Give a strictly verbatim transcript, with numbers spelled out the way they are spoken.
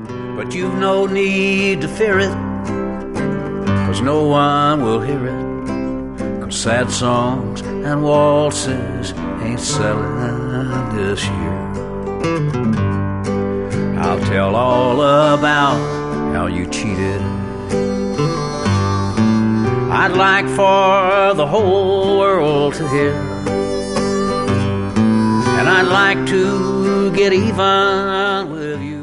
but you've no need to fear it, 'cause no one will hear it, 'cause sad songs and waltzes ain't selling this year. I'll tell all about how you cheated. I'd like for the whole world to hear, and I'd like to get even with you.